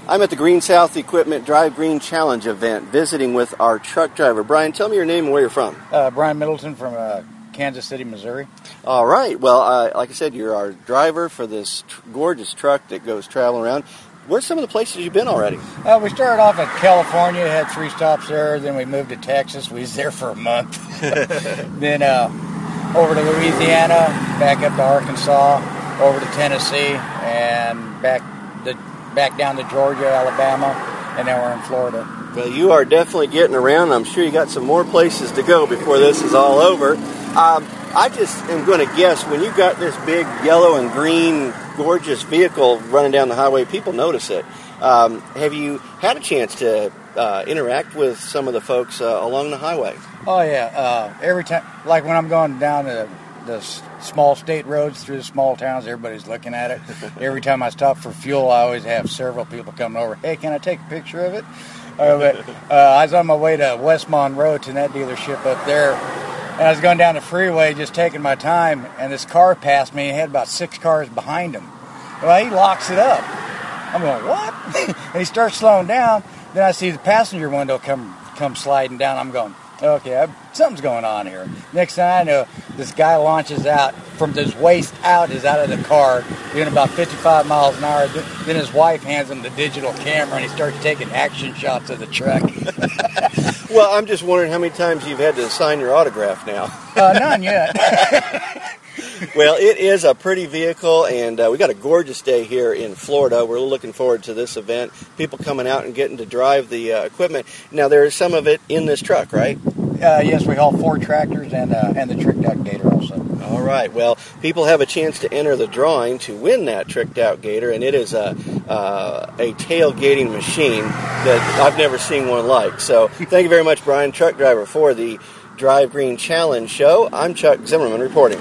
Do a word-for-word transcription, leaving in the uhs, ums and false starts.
I'm at the Green South Equipment Drive Green Challenge event, visiting with our truck driver. Brian, tell me your name and where you're from. Uh, Brian Middleton from uh, Kansas City, Missouri. All right. Well, uh, like I said, you're our driver for this tr- gorgeous truck that goes traveling around. Where's some of the places you've been already? Uh, we started off at California, had three stops there. Then we moved to Texas. We was there for a month. Then uh, over to Louisiana, back up to Arkansas, over to Tennessee, and back the. back down to Georgia, Alabama, and now we're in Florida. Well, you are definitely getting around. I'm sure you got some more places to go before this is all over. Um, I just am going to guess, when you got this big yellow and green gorgeous vehicle running down the highway, people notice it. Um, have you had a chance to uh, interact with some of the folks uh, along the highway? Oh, yeah. Uh, every time, like when I'm going down to the small state roads through the small towns, everybody's looking at it. Every time I stop for fuel, I always have several people coming over. Hey, can I take a picture of it? Uh, but, uh, I was on my way to West Monroe to that dealership up there, and I was going down the freeway just taking my time, and this car passed me. He had about six cars behind him. Well, he locks it up. I'm going, what? And he starts slowing down. Then I see the passenger window come come sliding down. I'm going, okay, I've, something's going on here. Next thing I know, this guy launches out from his waist out, is out of the car, doing about fifty-five miles an hour. Then his wife hands him the digital camera, and he starts taking action shots of the truck. Well, I'm just wondering how many times you've had to sign your autograph now. Uh, none yet. Well, it is a pretty vehicle, and uh, we got a gorgeous day here in Florida. We're looking forward to this event. People coming out and getting to drive the uh, equipment. Now, there is some of it in this truck, right? Uh, yes, we haul four tractors and uh, and the tricked out gator also. All right. Well, people have a chance to enter the drawing to win that tricked out gator, and it is a uh, a tailgating machine that I've never seen one like. So, thank you very much, Brian, truck driver for the Drive Green Challenge show. I'm Chuck Zimmerman reporting.